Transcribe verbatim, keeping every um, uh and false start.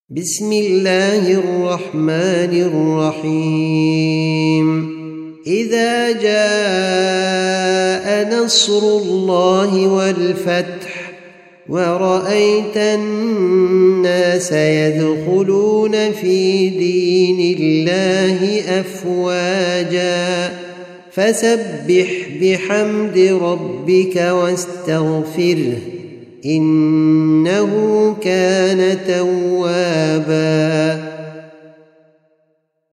بسم الله الرحمن الرحيم إذا جاء نصر الله والفتح ورأيت الناس يدخلون في دين الله أفواجا فسبح بحمد ربك واستغفره إنه كان توابا.